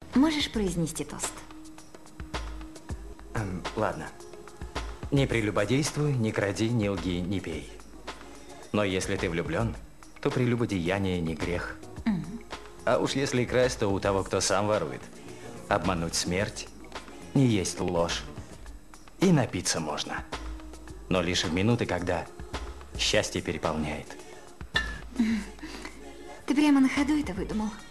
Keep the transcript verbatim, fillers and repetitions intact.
Можешь произнести тост? Эм, ладно. Не прелюбодействуй, не кради, не лги, не пей. Но если ты влюблен, то прелюбодеяние не грех. Mm. А уж если красть, то у того, кто сам ворует. Обмануть смерть, не есть ложь. И напиться можно. Но лишь в минуты, когда счастье переполняет. Ты прямо на ходу это выдумал?